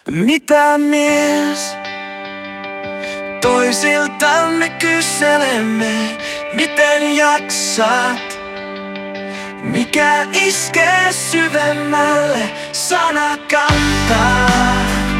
Mitä mies? Toisiltamme kyselemme, miten jaksat? Mikä iskee syvemmälle, sana kantaa.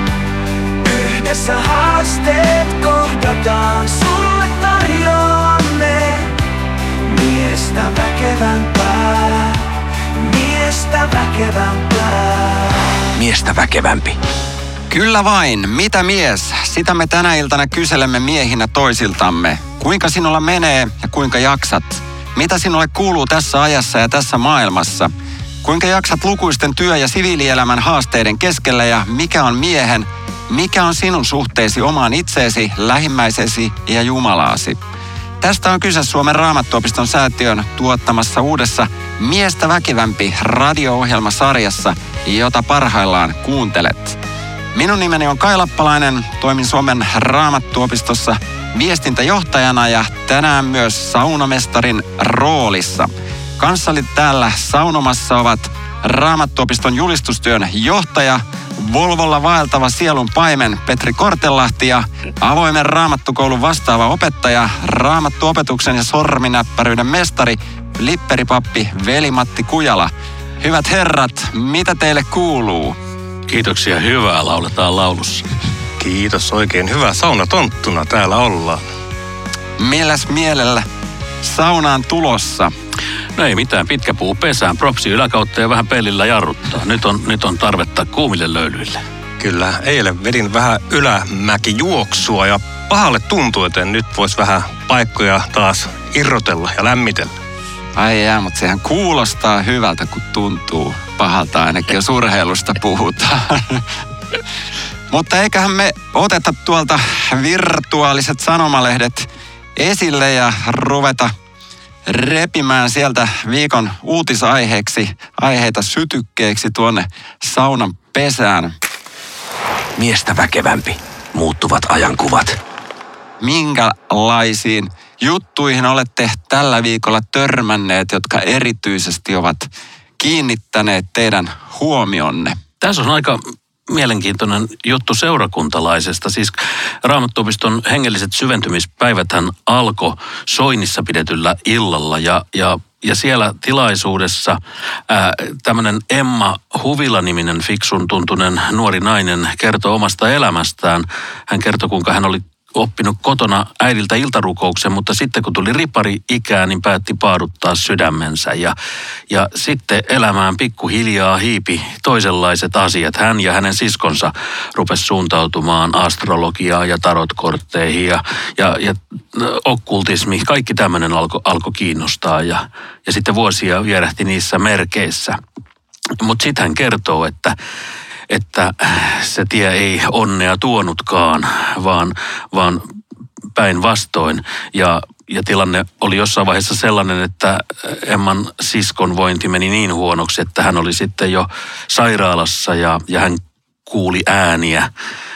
Yhdessä haasteet kohdataan, sulle tarjoamme miestä väkevämpää, miestä väkevämpää. Miestä väkevämpi. Kyllä vain, mitä mies? Sitä me tänä iltana kyselemme miehinä toisiltamme. Kuinka sinulla menee ja kuinka jaksat? Mitä sinulle kuuluu tässä ajassa ja tässä maailmassa? Kuinka jaksat lukuisten työ- ja siviilielämän haasteiden keskellä ja mikä on miehen? Mikä on sinun suhteesi omaan itseesi, lähimmäisesi ja Jumalaasi? Tästä on kyse Suomen Raamattuopiston säätiön tuottamassa uudessa Miestä väkevämpi radio-ohjelmasarjassa, jota parhaillaan kuuntelet. Minun nimeni on Kai Lappalainen, toimin Suomen Raamattuopistossa viestintäjohtajana ja tänään myös saunamestarin roolissa. Kanssani täällä saunomassa ovat Raamattuopiston julistustyön johtaja, Volvolla vaeltava sielun paimen Petri Kortelahti ja avoimen raamattukoulun vastaava opettaja, raamattuopetuksen ja sorminäppäryyden mestari, lipperipappi Veli-Matti Kujala. Hyvät herrat, mitä teille kuuluu? Kiitoksia, hyvää lauletaan laulussa. Kiitos, oikein hyvä. Saunatonttuna täällä ollaan. Milläs mielellä saunaan tulossa? No ei mitään, pitkä puu pesään, propsi yläkautta ja vähän pellillä jarruttaa. Nyt on tarvetta kuumille löylyille. Kyllä, eilen vedin vähän ylämäkijuoksua ja pahalle tuntuu, että nyt voisi vähän paikkoja taas irrotella ja lämmitellä. Ai jää, mutta sehän kuulostaa hyvältä, kun tuntuu pahalta ainakin, jos urheilusta puhutaan. Mutta eiköhän me oteta tuolta virtuaaliset sanomalehdet esille ja ruveta repimään sieltä viikon uutisaiheita sytykkeeksi tuonne saunan pesään. Miestä väkevämpi. Muuttuvat ajankuvat. Minkälaisiin juttuihin olette tällä viikolla törmänneet, jotka erityisesti ovat kiinnittäneet teidän huomionne? Tässä on aika mielenkiintoinen juttu seurakuntalaisesta. Siis Raamattuopiston hengelliset syventymispäiväthän alkoi Soinissa pidetyllä illalla ja siellä tilaisuudessa tämmöinen Emma Huvila-niminen fiksun tuntunen nuori nainen kertoi omasta elämästään. Hän kertoi, kuinka hän oli oppinut kotona äidiltä iltarukouksen, mutta sitten kun tuli ripari-ikään, niin päätti paaduttaa sydämensä. Ja sitten elämään pikkuhiljaa hiipi toisenlaiset asiat. Hän ja hänen siskonsa rupesi suuntautumaan astrologiaan ja tarotkortteihin ja okkultismi. Kaikki tämmöinen alkoi kiinnostaa ja sitten vuosia vierähti niissä merkeissä. Mutta sitten hän kertoo, että se tie ei onnea tuonutkaan, vaan päinvastoin. Ja tilanne oli jossain vaiheessa sellainen, että Emman siskon vointi meni niin huonoksi, että hän oli sitten jo sairaalassa ja hän kuuli ääniä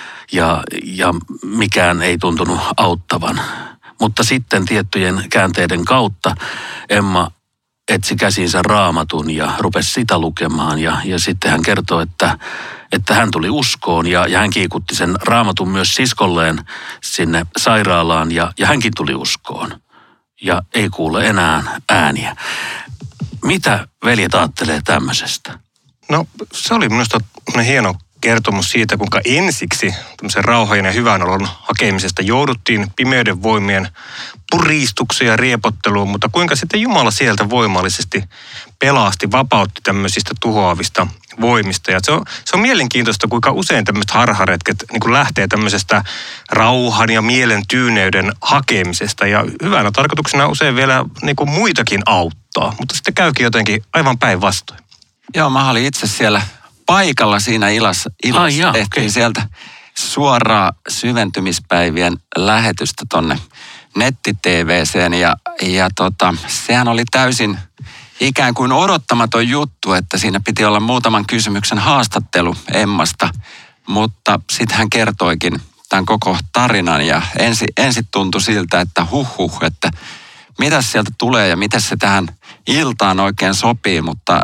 ja mikään ei tuntunut auttavan. Mutta sitten tiettyjen käänteiden kautta Emma etsi käsinsä Raamatun ja rupesi sitä lukemaan ja sitten hän kertoi, että hän tuli uskoon ja hän kiikutti sen Raamatun myös siskolleen sinne sairaalaan ja hänkin tuli uskoon ja ei kuule enää ääniä. Mitä veljet ajattelee tämmöisestä? No se oli minusta hieno kertomus siitä, kuinka ensiksi tämmöisen rauhan ja hyvän olon hakemisesta jouduttiin pimeyden voimien puristukseen ja riepotteluun, mutta kuinka sitten Jumala sieltä voimallisesti pelasti, vapautti tämmöisistä tuhoavista voimista. Ja se on mielenkiintoista, kuinka usein tämmöiset harharetket niin kuin lähtee tämmöisestä rauhan ja mielen tyyneyden hakemisesta. Ja hyvänä tarkoituksena usein vielä niin kuin muitakin auttaa, mutta sitten käykin jotenkin aivan päinvastoin. Joo, mä olin itse siellä paikalla siinä ilassa tehtiin sieltä suoraa syventymispäivien lähetystä tonne netti-tv:seen ja sehän oli täysin ikään kuin odottamaton juttu, että siinä piti olla muutaman kysymyksen haastattelu Emmasta, mutta sitten hän kertoikin tämän koko tarinan ja ensin tuntui siltä, että että mitä sieltä tulee ja miten se tähän iltaan oikein sopii, mutta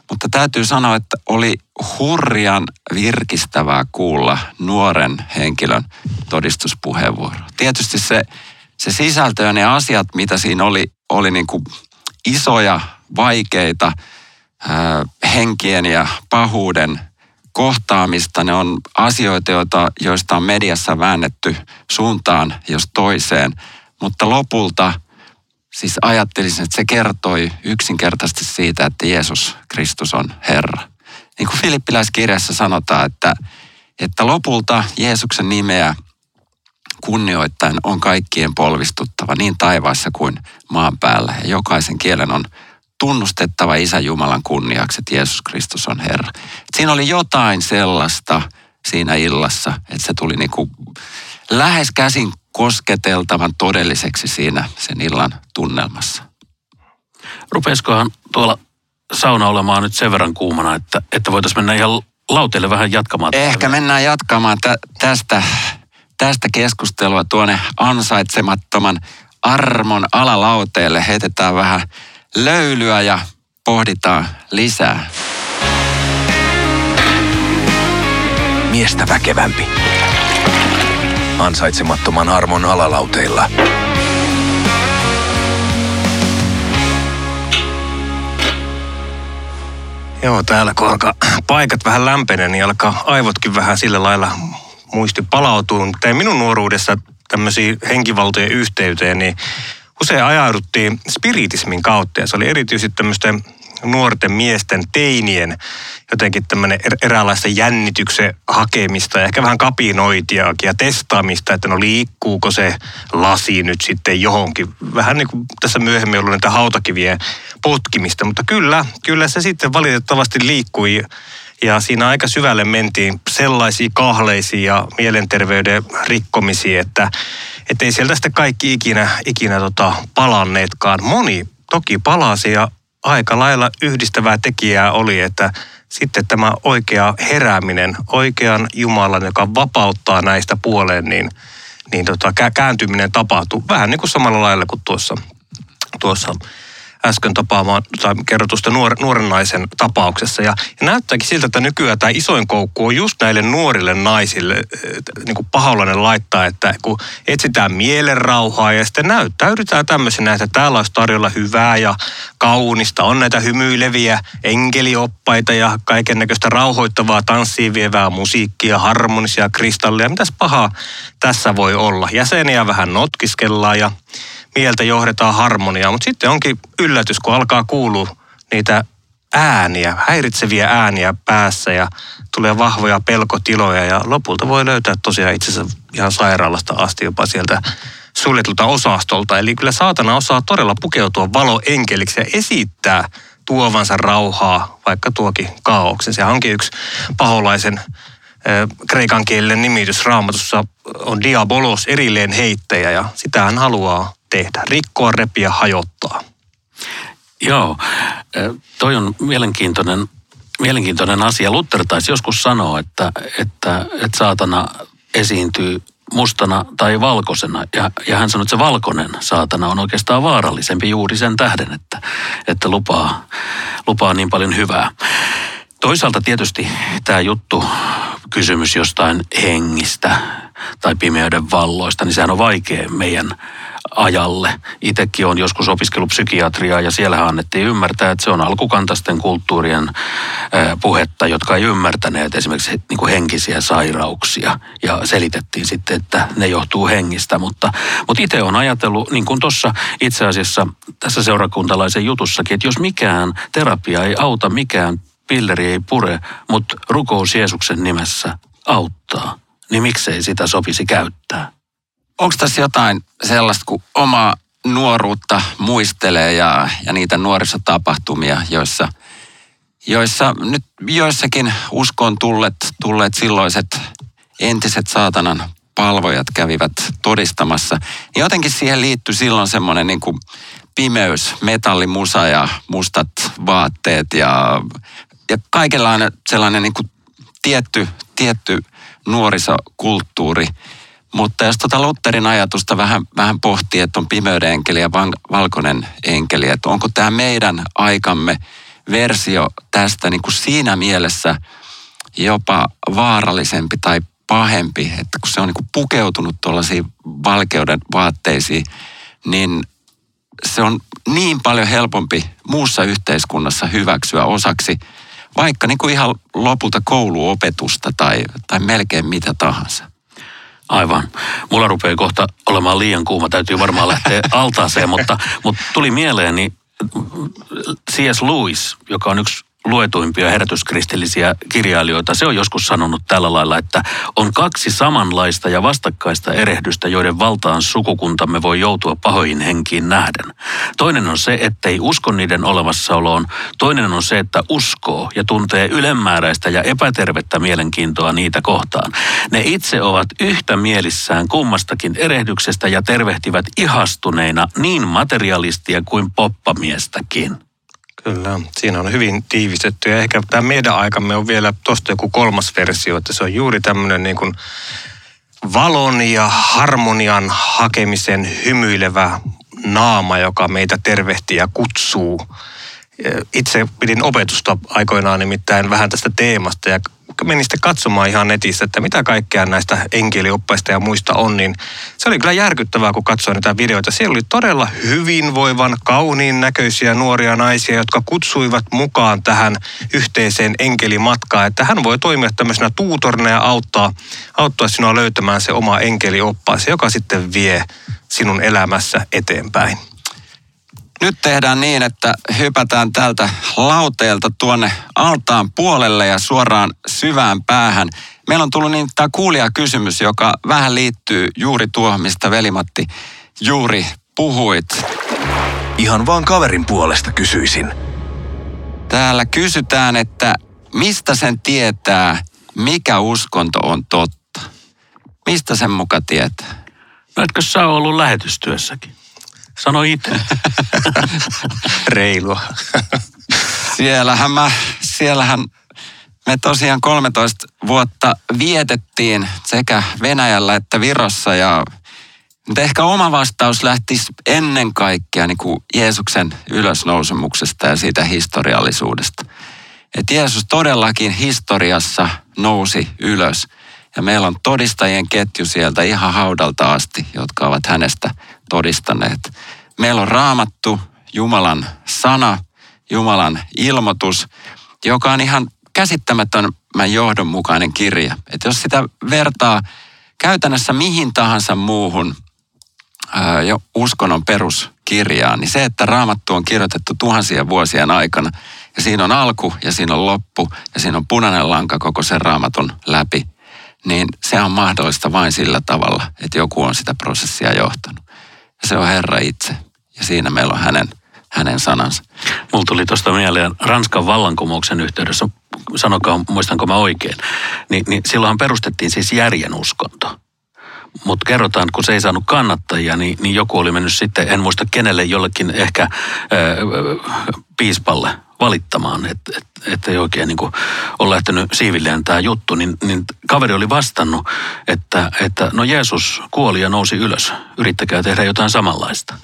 Mutta täytyy sanoa, että oli hurjan virkistävää kuulla nuoren henkilön todistuspuheenvuoro. Tietysti se sisältö ja ne asiat, mitä siinä oli niin kuin isoja, vaikeita henkien ja pahuuden kohtaamista. Ne on asioita, joista on mediassa väännetty suuntaan jos toiseen. Mutta lopulta siis ajattelisin, että se kertoi yksinkertaisesti siitä, että Jeesus Kristus on Herra. Niin kuin Filippiläiskirjassa sanotaan, että lopulta Jeesuksen nimeä kunnioittaen on kaikkien polvistuttava niin taivaassa kuin maan päällä. Ja jokaisen kielen on tunnustettava Isän Jumalan kunniaksi, että Jeesus Kristus on Herra. Siinä oli jotain sellaista siinä illassa, että se tuli niin kuin lähes käsin kosketeltavan todelliseksi siinä sen illan tunnelmassa. Rupeisikohan tuolla sauna olemaan nyt sen verran kuumana, että voitaisiin mennä ihan lauteille vähän jatkamaan? Ehkä mennään jatkamaan tästä keskustelua tuonne ansaitsemattoman armon alalauteelle. Heitetään vähän löylyä ja pohditaan lisää. Miestä väkevämpi. Ansaitsemattoman armon alalauteilla. Joo, täällä kun alkaa paikat vähän lämpenee, niin alkaa aivotkin vähän sillä lailla muisti palautuu. Mutta minun nuoruudessa tämmöisiä henkivaltojen yhteyteen, niin usein ajauduttiin spiritismin kautta. Ja se oli erityisesti tämmöisten nuorten miesten, teinien jotenkin tämmöinen eräänlaista jännityksen hakemista ja ehkä vähän kapinointiakin ja testaamista, että no liikkuuko se lasi nyt sitten johonkin. Vähän niin kuin tässä myöhemmin ollut näitä hautakivien potkimista, mutta kyllä se sitten valitettavasti liikkui ja siinä aika syvälle mentiin sellaisiin kahleisiin ja mielenterveyden rikkomisiin, että ei sieltä sitten kaikki ikinä palanneetkaan. Moni toki palasi ja aika lailla yhdistävää tekijää oli, että sitten tämä oikea herääminen, oikean Jumalan, joka vapauttaa näistä puoleen, niin kääntyminen tapahtuu vähän niin kuin samalla lailla kuin tuossa äsken tapaamaan tai kerrotusta nuoren naisen tapauksessa. Ja näyttääkin siltä, että nykyään tämä isoin koukku on just näille nuorille naisille niin kuin paholainen laittaa, että kun etsitään mielenrauhaa ja sitten näyttäydytään tämmöisenä, että täällä olisi tarjolla hyvää ja kaunista, on näitä hymyileviä enkelioppaita ja kaikennäköistä rauhoittavaa tanssiin vievää musiikkia, harmonisia kristalleja. Mitäs pahaa tässä voi olla? Jäseniä vähän notkiskellaan ja mieltä johdetaan harmoniaa, mutta sitten onkin yllätys, kun alkaa kuulua niitä ääniä, häiritseviä ääniä päässä ja tulee vahvoja pelkotiloja ja lopulta voi löytää tosiaan itsensä ihan sairaalasta asti jopa sieltä suljetulta osastolta. Eli kyllä saatana osaa todella pukeutua valoenkeliksi ja esittää tuovansa rauhaa, vaikka tuokin kaaoksen. Se onkin yksi paholaisen kreikan kielinen nimitys Raamatussa on diabolos, erilleen heittäjä ja sitä hän haluaa tehdä, rikkoa, repiä, hajottaa. Joo, toi on mielenkiintoinen asia. Luther taisi joskus sanoa, että saatana esiintyy mustana tai valkoisena. Ja hän sanoi, että se valkoinen saatana on oikeastaan vaarallisempi juuri sen tähden, että lupaa niin paljon hyvää. Toisaalta tietysti tämä kysymys jostain hengistä tai pimeyden valloista, niin sehän on vaikea meidän ajalle. Itsekin olen joskus opiskellut psykiatriaa ja siellähän annettiin ymmärtää, että se on alkukantaisten kulttuurien puhetta, jotka ei ymmärtäneet esimerkiksi niin kuin henkisiä sairauksia ja selitettiin sitten, että ne johtuu hengistä. Mutta itse olen ajatellut, niin kuin tuossa itse asiassa tässä seurakuntalaisen jutussakin, että jos mikään terapia ei auta, mikään pilleri ei pure, mutta rukous Jeesuksen nimessä auttaa, niin miksei sitä sopisi käyttää? Onko tässä jotain sellaista, kun omaa nuoruutta muistelee ja niitä nuorisotapahtumia, joissa nyt joissakin uskoon tulleet silloiset entiset saatanan palvojat kävivät todistamassa, niin jotenkin siihen liittyi silloin semmoinen niin kuin pimeys, metallimusa ja mustat vaatteet ja kaikenlainen sellainen niin kuin tietty nuorisokulttuuri. Mutta jos Lutherin ajatusta vähän pohtii, että on pimeyden enkeli ja valkoinen enkeli, että onko tämä meidän aikamme versio tästä niin kuin siinä mielessä jopa vaarallisempi tai pahempi, että kun se on niin kuin pukeutunut tuollaisiin valkeuden vaatteisiin, niin se on niin paljon helpompi muussa yhteiskunnassa hyväksyä osaksi vaikka niin kuin ihan lopulta kouluopetusta tai melkein mitä tahansa. Aivan. Mulla rupeaa kohta olemaan liian kuuma, täytyy varmaan lähteä altaaseen, mutta tuli mieleeni C.S. Lewis, joka on yksi luetuimpia herätyskristillisiä kirjailijoita. Se on joskus sanonut tällä lailla, että on kaksi samanlaista ja vastakkaista erehdystä, joiden valtaan sukukuntamme voi joutua pahoihin henkiin nähden. Toinen on se, ettei usko niiden olemassaoloon. Toinen on se, että uskoo ja tuntee ylemmääräistä ja epätervettä mielenkiintoa niitä kohtaan. Ne itse ovat yhtä mielissään kummastakin erehdyksestä ja tervehtivät ihastuneina niin materialistia kuin poppamiestäkin. Kyllä, siinä on hyvin tiivistetty ja ehkä tämä meidän aikamme on vielä tuosta joku kolmas versio, että se on juuri tämmöinen niin kuin valon ja harmonian hakemisen hymyilevä naama, joka meitä tervehtii ja kutsuu. Itse pidin opetusta aikoinaan nimittäin vähän tästä teemasta ja menin sitten katsomaan ihan netissä, että mitä kaikkea näistä enkelioppaista ja muista on, niin se oli kyllä järkyttävää, kun katsoin näitä videoita. Siellä oli todella hyvinvoivan, kauniin näköisiä nuoria naisia, jotka kutsuivat mukaan tähän yhteiseen enkelimatkaan, että hän voi toimia tämmöisenä tuutorina ja auttaa sinua löytämään se oma enkelioppaasi, joka sitten vie sinun elämässä eteenpäin. Nyt tehdään niin, että hypätään tältä lauteelta tuonne altaan puolelle ja suoraan syvään päähän. Meillä on tullut niin tämä kuulijakysymys, joka vähän liittyy juuri tuohon, mistä Veli-Matti juuri puhuit. Ihan vaan kaverin puolesta kysyisin. Täällä kysytään, että mistä sen tietää, mikä uskonto on totta? Mistä sen muka tietää? No etkö sä ole ollut lähetystyössäkin? Sano itse. Reilua. Siellähän me tosiaan 13 vuotta vietettiin sekä Venäjällä että Virossa. Mutta ehkä oma vastaus lähtisi ennen kaikkea niin kuin Jeesuksen ylösnousemuksesta ja siitä historiallisuudesta. Että Jeesus todellakin historiassa nousi ylös. Ja meillä on todistajien ketju sieltä ihan haudalta asti, jotka ovat hänestä todistaneet. Meillä on Raamattu, Jumalan sana, Jumalan ilmoitus, joka on ihan käsittämättömän johdonmukainen kirja. Että jos sitä vertaa käytännössä mihin tahansa muuhun jo uskonnon peruskirjaan, niin se, että Raamattu on kirjoitettu tuhansien vuosien aikana ja siinä on alku ja siinä on loppu ja siinä on punainen lanka koko sen Raamatun läpi, niin se on mahdollista vain sillä tavalla, että joku on sitä prosessia johtanut. Ja se on Herra itse. Ja siinä meillä on hänen sanansa. Mulla tuli tuosta mieleen Ranskan vallankumouksen yhteydessä, sanokaa, muistanko mä oikein, niin silloinhan perustettiin siis järjen uskonto. Mutta kerrotaan, kun se ei saanut kannattajia, niin joku oli mennyt sitten, en muista kenelle, jollekin ehkä piispalle valittamaan, että ei oikein niin kuin ole lähtenyt siivilleen tämä juttu, niin kaveri oli vastannut, että no Jeesus kuoli ja nousi ylös. Yrittäkää tehdä jotain samanlaista.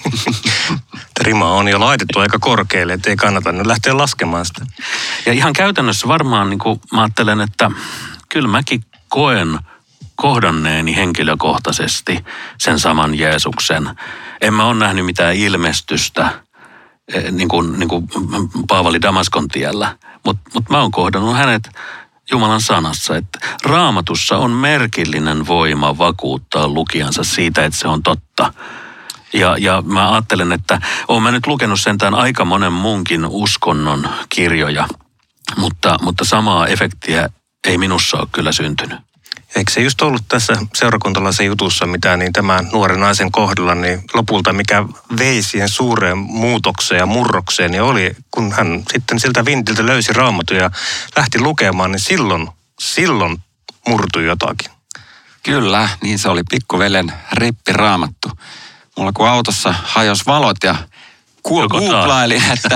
Rima on jo laitettu aika korkealle, ettei kannata nyt lähteä laskemaan sitä. Ja ihan käytännössä varmaan niin kuin mä ajattelen, että kyllä mäkin koen kohdanneeni henkilökohtaisesti sen saman Jeesuksen. En mä ole nähnyt mitään ilmestystä, niin kuin Paavali Damaskon tiellä. Mutta mä oon kohdannut hänet Jumalan sanassa, että Raamatussa on merkillinen voima vakuuttaa lukijansa siitä, että se on totta. Ja mä ajattelen, että oon mä nyt lukenut sentään aika monen muunkin uskonnon kirjoja, mutta samaa efektiä ei minussa ole kyllä syntynyt. Eikö se just ollut tässä seurakuntalaisen jutussa, mitä niin tämän nuoren naisen kohdalla, niin lopulta mikä vei siihen suureen muutokseen ja murrokseen, niin oli, kun hän sitten siltä vintiltä löysi Raamatun ja lähti lukemaan, niin silloin murtui jotakin. Kyllä, niin se oli pikkuvelen rippiraamattu. Mulla kun autossa hajosi valot ja googlailin, että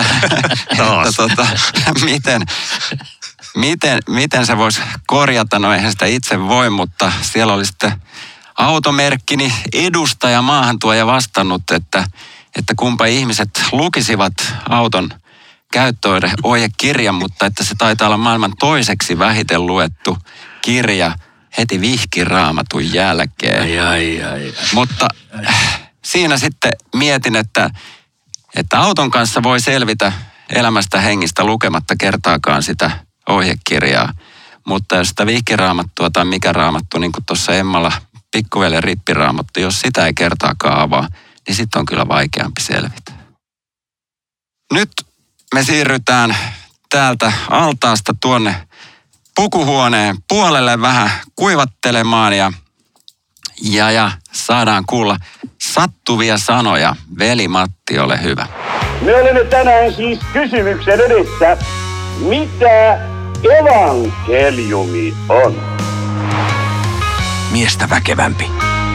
miten se voisi korjata, no eihän sitä itse voi, mutta siellä oli sitten automerkkini edustaja maahantuoja vastannut, että kumpa ihmiset lukisivat auton käyttöohjekirjan, mutta että se taitaa olla maailman toiseksi vähiten luettu kirja heti Vihki-Raamatun jälkeen. Ai. Mutta siinä sitten mietin, että auton kanssa voi selvitä elämästä hengistä lukematta kertaakaan sitä ohjekirjaa. Mutta jos sitä Vihki-Raamattua tai mikä raamattu, niin kuin tuossa Emmalla pikkuveljen rippiraamattu, jos sitä ei kertaakaan avaa, niin sitten on kyllä vaikeampi selvitä. Nyt me siirrytään täältä altaasta tuonne pukuhuoneen puolelle vähän kuivattelemaan ja saadaan kuulla sattuvia sanoja. Veli Matti, ole hyvä. Me olemme tänään siis kysymyksen edessä, mitä evankeliumi on? Miestä väkevämpi.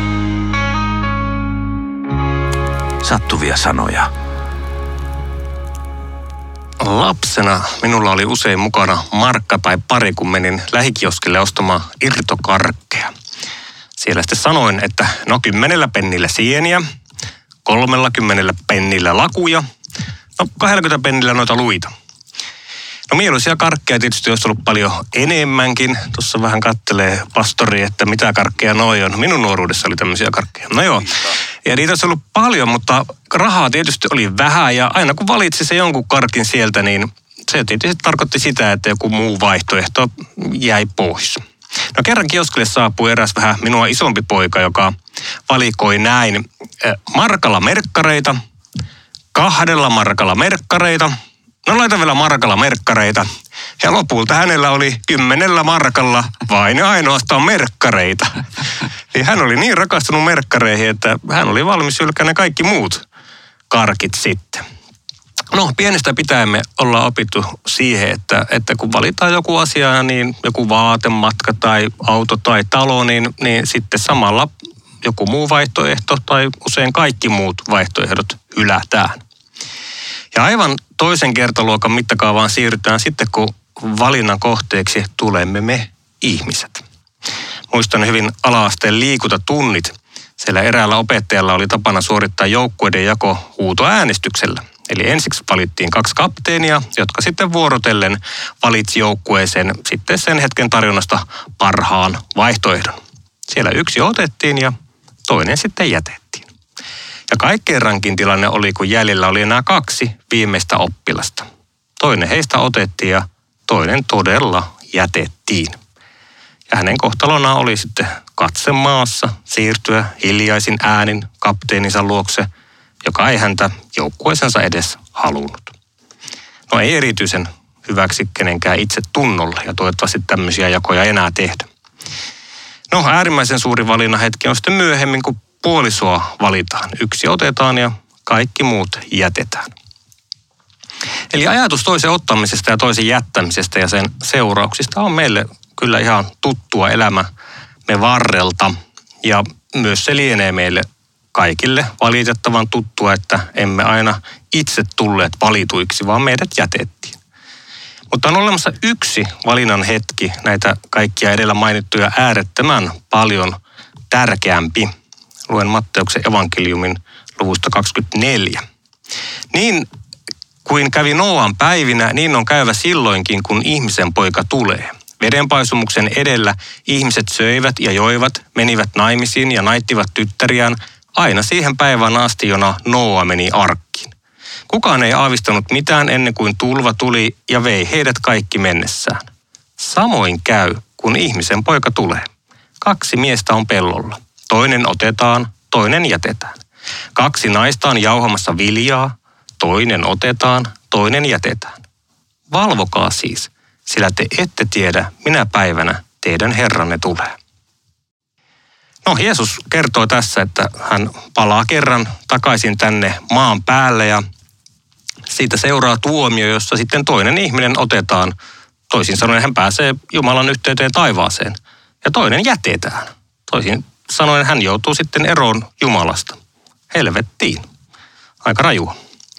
Sattuvia sanoja. Lapsena minulla oli usein mukana markka tai pari, kun menin lähikioskille ostamaan irtokarkkeja. Siellä sitten sanoin, että 10 pennillä sieniä, 30 pennillä lakuja, 20 pennillä noita luita. Mieluisia karkkeja tietysti olisi ollut paljon enemmänkin. Tuossa vähän kattelee pastori, että mitä karkkeja noi on. Minun nuoruudessa oli tämmöisiä karkkeja. No joo, ja niitä olisi ollut paljon, mutta rahaa tietysti oli vähän. Ja aina kun valitsi se jonkun karkin sieltä, niin se tietysti tarkoitti sitä, että joku muu vaihtoehto jäi pois. No kerran kioskille saapui eräs vähän minua isompi poika, joka valikoi näin markalla merkkareita, 2 markalla merkkareita, laita vielä markalla merkkareita. Ja lopulta hänellä oli 10 markalla vain ja ainoastaan merkkareita. Eli hän oli niin rakastunut merkkareihin, että hän oli valmis hylkäämään ne kaikki muut karkit sitten. Pienestä pitäen me ollaan opittu siihen, että kun valitaan joku asia, niin joku vaatematka tai auto tai talo, niin sitten samalla joku muu vaihtoehto tai usein kaikki muut vaihtoehdot hylätään. Ja aivan toisen kertaluokan mittakaavaan siirrytään sitten, kun valinnan kohteeksi tulemme me ihmiset. Muistan hyvin ala-asteen liikuntatunnit. Siellä eräällä opettajalla oli tapana suorittaa joukkueiden jako huutoäänestyksellä. Eli ensiksi valittiin 2 kapteenia, jotka sitten vuorotellen valitsi joukkueeseen sitten sen hetken tarjonnasta parhaan vaihtoehdon. Siellä yksi otettiin ja toinen sitten jätettiin. Ja kaikkein rankin tilanne oli, kun jäljellä oli enää 2 viimeistä oppilasta. Toinen heistä otettiin ja toinen todella jätettiin. Ja hänen kohtalonaan oli sitten katse maassa siirtyä hiljaisin äänin kapteeninsa luokse, joka ei häntä joukkueensa edes halunnut. Ei erityisen hyväksi kenenkään itse tunnolla ja toivottavasti tämmöisiä jakoja enää tehdä. Äärimmäisen suuri valinnan hetki on sitten myöhemmin, kun puolisoa valitaan. Yksi otetaan ja kaikki muut jätetään. Eli ajatus toisen ottamisesta ja toisen jättämisestä ja sen seurauksista on meille kyllä ihan tuttua elämämme varrelta. Ja myös se lienee meille kaikille valitettavan tuttua, että emme aina itse tulleet valituiksi, vaan meidät jätettiin. Mutta on olemassa yksi valinnan hetki, näitä kaikkia edellä mainittuja äärettömän paljon tärkeämpi. Luen Matteuksen evankeliumin luvusta 24. Niin kuin kävi Nooan päivinä, niin on käyvä silloinkin, kun ihmisen poika tulee. Vedenpaisumuksen edellä ihmiset söivät ja joivat, menivät naimisiin ja naittivat tyttäriään aina siihen päivään asti, jona Nooa meni arkkiin. Kukaan ei aavistanut mitään ennen kuin tulva tuli ja vei heidät kaikki mennessään. Samoin käy, kun ihmisen poika tulee. 2 miestä on pellolla. Toinen otetaan, toinen jätetään. 2 naista on jauhamassa viljaa, toinen otetaan, toinen jätetään. Valvokaa siis, sillä te ette tiedä, minä päivänä teidän Herranne tulee. Jeesus kertoo tässä, että hän palaa kerran takaisin tänne maan päälle ja siitä seuraa tuomio, jossa sitten toinen ihminen otetaan. Toisin sanoen hän pääsee Jumalan yhteyteen taivaaseen ja toinen jätetään. Toisin sanoen hän joutuu sitten eroon Jumalasta. Helvettiin. Aika rajua.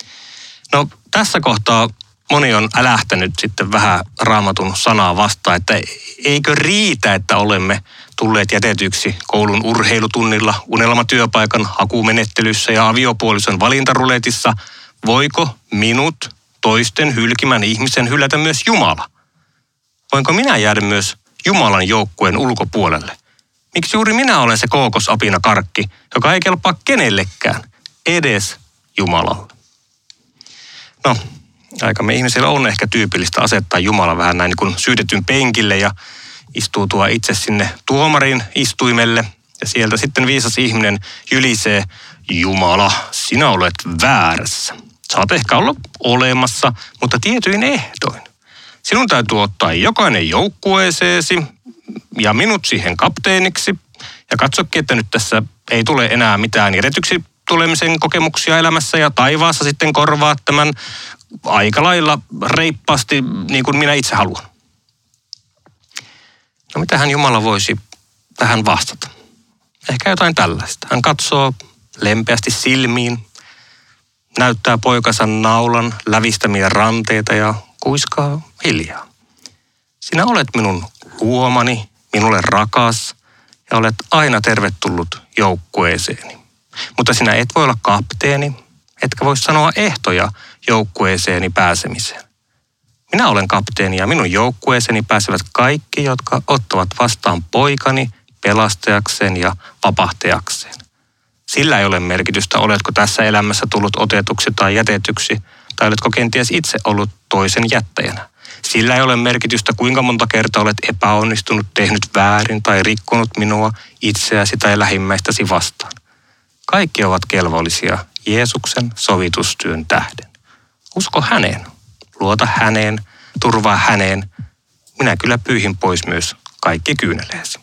Tässä kohtaa moni on älähtänyt sitten vähän Raamatun sanaa vastaan, että eikö riitä, että olemme tulleet jätetyksi koulun urheilutunnilla, unelmatyöpaikan hakumenettelyssä ja aviopuolison valintaruletissa. Voiko minut, toisten hylkimän ihmisen hylätä myös Jumala? Voinko minä jäädä myös Jumalan joukkueen ulkopuolelle? Miksi juuri minä olen se kookosapina karkki, joka ei kelpaa kenellekään, edes Jumalalle? No, aikamme ihmisillä on ehkä tyypillistä asettaa Jumala vähän näin niin kuin syytetyn penkille ja istuutua itse sinne tuomarin istuimelle. Ja sieltä sitten viisas ihminen jylisee, Jumala, sinä olet väärässä. Saat ehkä olla olemassa, mutta tietyin ehdoin. Sinun täytyy ottaa jokainen joukkueeseesi ja minut siihen kapteeniksi. Ja katsokin, että nyt tässä ei tule enää mitään jätetyksi tulemisen kokemuksia elämässä ja taivaassa sitten korvaa tämän aika lailla reippaasti niin kuin minä itse haluan. No mitähän Jumala voisi tähän vastata? Ehkä jotain tällaista. Hän katsoo lempeästi silmiin, näyttää poikansa naulan lävistämiä ranteita ja kuiskaa hiljaa. Sinä olet minun luomani, minulle rakas ja olet aina tervetullut joukkueeseeni. Mutta sinä et voi olla kapteeni, etkä voi sanoa ehtoja joukkueeseeni pääsemiseen. Minä olen kapteeni ja minun joukkueeseeni pääsevät kaikki, jotka ottavat vastaan poikani pelastajakseen ja vapahtajakseen. Sillä ei ole merkitystä, oletko tässä elämässä tullut otetuksi tai jätetyksi, tai oletko kenties itse ollut toisen jättäjänä. Sillä ei ole merkitystä, kuinka monta kertaa olet epäonnistunut, tehnyt väärin tai rikkonut minua, itseäsi tai lähimmäistäsi vastaan. Kaikki ovat kelvollisia Jeesuksen sovitustyön tähden. Usko häneen, luota häneen, turvaa häneen. Minä kyllä pyyhin pois myös kaikki kyyneleesi.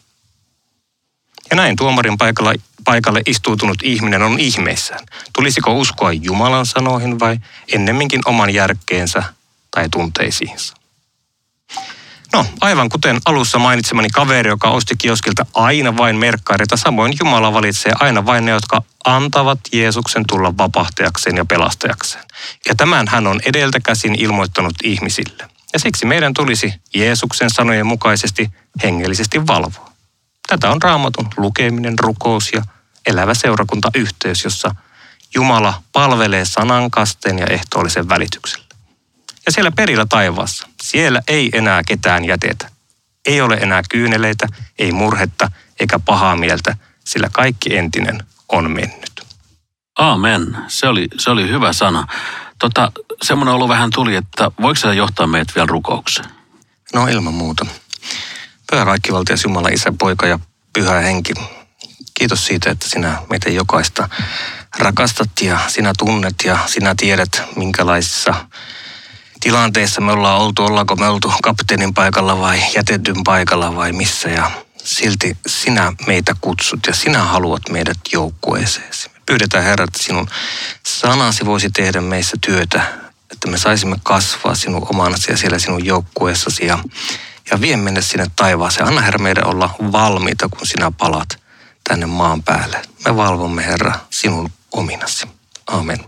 Ja näin tuomarin paikalle istuutunut ihminen on ihmeissään. Tulisiko uskoa Jumalan sanoihin vai ennemminkin oman järkeensä tai tunteisiinsa? No, aivan kuten alussa mainitsemani kaveri, joka osti kioskilta aina vain merkkareita, samoin Jumala valitsee aina vain ne, jotka antavat Jeesuksen tulla vapahtajakseen ja pelastajakseen. Ja tämän hän on edeltä käsin ilmoittanut ihmisille. Ja siksi meidän tulisi Jeesuksen sanojen mukaisesti hengellisesti valvoa. Tätä on Raamatun lukeminen, rukous ja elävä seurakuntayhteys, jossa Jumala palvelee sanan, kasteen ja ehtoollisen välityksellä. Ja siellä perillä taivaassa, siellä ei enää ketään jätetä. Ei ole enää kyyneleitä, ei murhetta eikä pahaa mieltä, sillä kaikki entinen on mennyt. Aamen. Se oli hyvä sana. Semmoinen olo vähän tuli, että voiko se johtaa meidät vielä rukoukseen? No ilman muuta. Pyhä kaikkivaltias Jumala, Isä, Poika ja Pyhä Henki. Kiitos siitä, että sinä meitä jokaista rakastat ja sinä tunnet ja sinä tiedät, minkälaisissa tilanteissa me ollaan oltu. Ollaanko me oltu kapteenin paikalla vai jätetyn paikalla vai missä. Ja silti sinä meitä kutsut ja sinä haluat meidät joukkueeseesi. Me pyydetään, Herra, että sinun sanasi voisi tehdä meissä työtä, että me saisimme kasvaa sinun omanasi ja siellä sinun joukkueessasi ja vie mennä sinne taivaaseen. Anna, Herra, meidän olla valmiita, kun sinä palat tänne maan päälle. Me valvomme, Herra, sinun ominasi. Amen.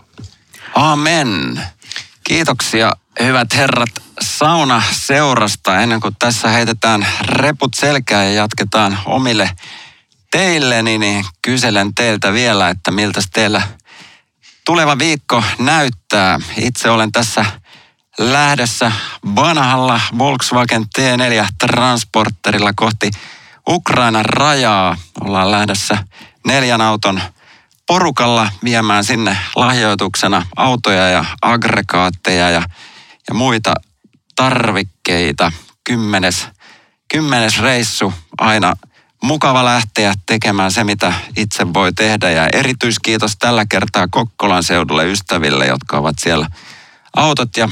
Amen. Kiitoksia, hyvät herrat, saunaseurasta. Ennen kuin tässä heitetään reput selkään ja jatketaan omille teille, niin kyselen teiltä vielä, että miltä teillä tuleva viikko näyttää. Itse olen tässä lähdössä vanhalla Volkswagen T4 Transporterilla kohti Ukrainan rajaa. Ollaan lähdössä 4 auton porukalla viemään sinne lahjoituksena autoja ja aggregaatteja ja muita tarvikkeita. 10. reissu, aina mukava lähteä tekemään se, mitä itse voi tehdä. Ja erityiskiitos tällä kertaa Kokkolan seudulle ystäville, jotka ovat siellä autot ja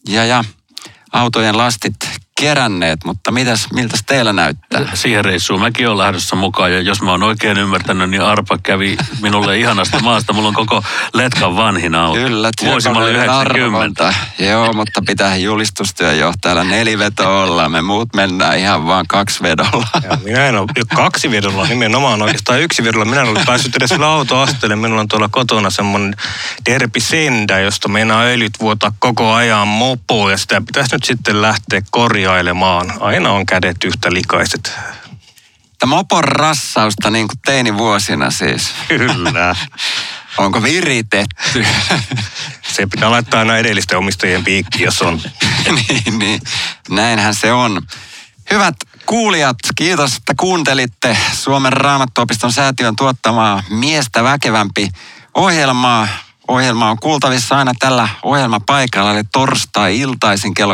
autojen lastit keränneet, mutta miltä teillä näyttää? Siihen reissuun mäkin olen lähdössä mukaan, ja jos mä oon oikein ymmärtänyt, niin Arpa kävi minulle ihanasta maasta. Mulla on koko letkan vanhin auto. Kyllä, vuosi mä olin 90. Joo, mutta pitää julistustyöjohtajalla 4 vetoa olla. Me muut mennään ihan vaan 2 vedolla. Ja minä en ole 2 vedolla, nimenomaan oikeastaan 1 vedolla. Minä en ole päässyt edes sillä autoasteelle. Minulla on tuolla kotona semmoinen Derby Senda, josta meinaa öljyt vuotaa koko ajan mopoon, ja sitä pitäisi nyt sitten lähteä korjailemaan. Aina on kädet yhtä likaiset. Tämä mopon rassausta niin kuin teinivuosina siis. Kyllä. Onko viritetty? Se pitää laittaa aina edellisten omistajien piikkiin, jos on. niin, näinhän se on. Hyvät kuulijat, kiitos, että kuuntelitte Suomen Raamattuopiston säätiön tuottamaa Miestä väkevämpi -ohjelmaa. Ohjelma on kuultavissa aina tällä ohjelmapaikalla, eli torstai-iltaisin kello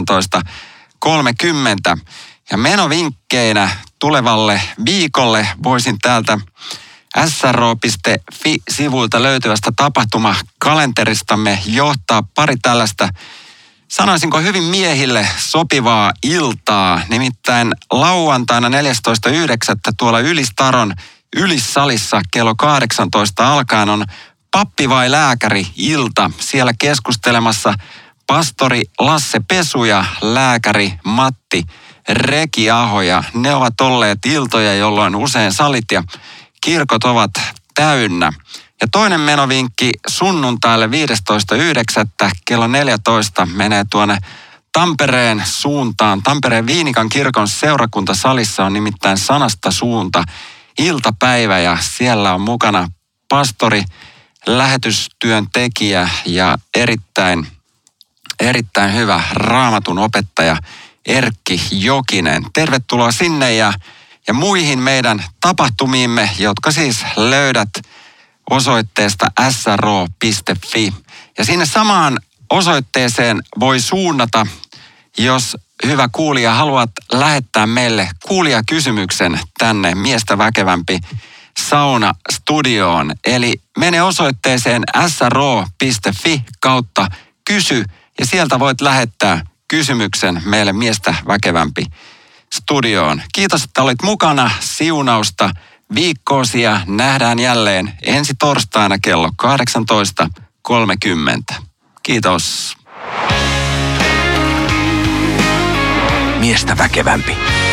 18.30. Ja menovinkkeinä tulevalle viikolle voisin täältä sro.fi-sivuilta löytyvästä tapahtumakalenteristamme johtaa pari tällaista, sanoisinko hyvin miehille sopivaa iltaa. Nimittäin lauantaina 14.9. tuolla Ylistaron Ylissalissa kello 18 alkaen on Pappi vai lääkäri -ilta. Siellä keskustelemassa pastori Lasse Pesu ja lääkäri Matti Rekiaho. Ja ne ovat olleet iltoja, jolloin usein salit ja kirkot ovat täynnä. Ja toinen menovinkki sunnuntaille 15.9. kello 14 menee tuonne Tampereen suuntaan. Tampereen Viinikan kirkon seurakuntasalissa on nimittäin Sanasta suunta -iltapäivä ja siellä on mukana pastori, lähetystyöntekijä ja erittäin hyvä raamatun opettaja Erkki Jokinen. Tervetuloa sinne ja muihin meidän tapahtumiimme, jotka siis löydät osoitteesta sro.fi. Ja sinne samaan osoitteeseen voi suunnata, jos hyvä kuulija haluat lähettää meille kuulijakysymyksen tänne Miestä väkevämpi -sauna-studioon. Eli mene osoitteeseen sro.fi/kysy ja sieltä voit lähettää kysymyksen meille Miestä väkevämpi -studioon. Kiitos, että olit mukana. Siunausta viikkoosi ja nähdään jälleen ensi torstaina kello 18.30. Kiitos. Miestä väkevämpi.